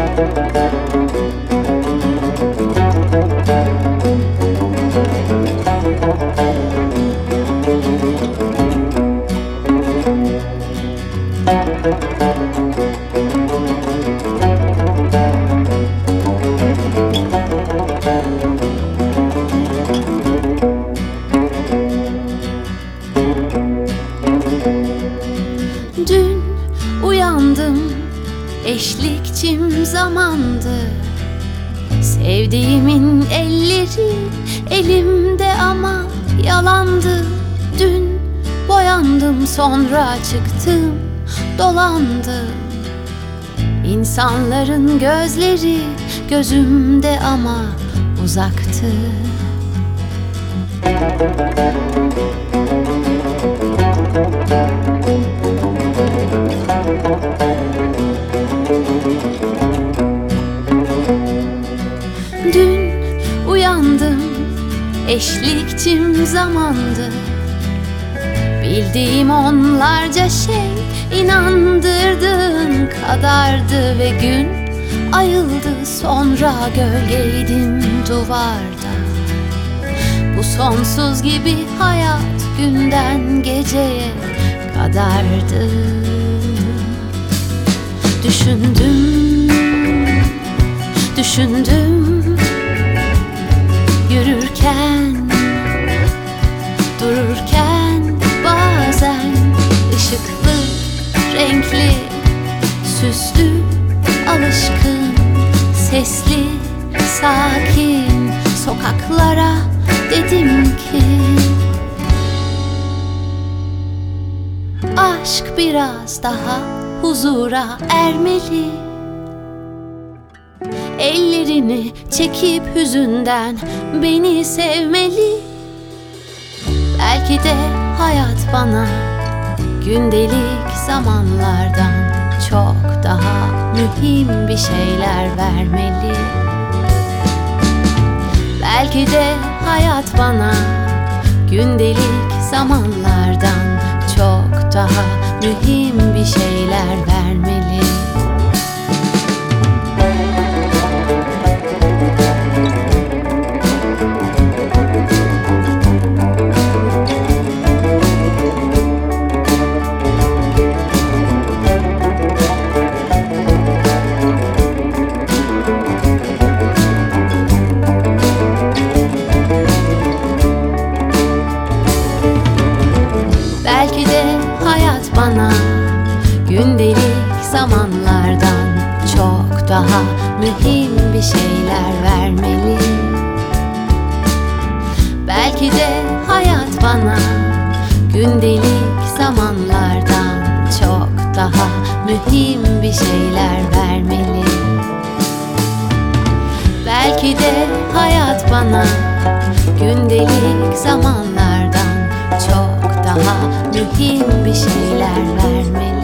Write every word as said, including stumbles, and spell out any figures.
Dün uyandım, eşlikçim zamandı. Sevdiğimin elleri elimde ama yalandı. Dün boyandım, sonra çıktım, dolandım. İnsanların gözleri gözümde ama uzaktı. Dün uyandım, eşlikçim zamandı. Bildiğim onlarca şey inandırdığın kadardı ve gün ayıldı, sonra gölgeydim duvarda. Bu sonsuz gibi hayat günden geceye kadardı. Düşündüm, düşündüm, yürürken, dururken, bazen ışıklı, renkli, süslü, alışkın, sesli, sakin sokaklara dedim ki aşk biraz daha huzura ermeli. Ellerini çekip hüzünden beni sevmeli. Belki de hayat bana gündelik zamanlardan çok daha mühim bir şeyler vermeli. Belki de hayat bana gündelik zamanlardan çok daha mühim bir şeyler vermeli. Belki de hayat bana gündelik zamanlardan çok daha mühim bir şeyler vermeli. Belki de hayat bana gündelik zamanlardan çok daha mühim bir şeyler vermeli. Belki de hayat bana gündelik zamanlardan çok daha mühim bir şeyler vermeli.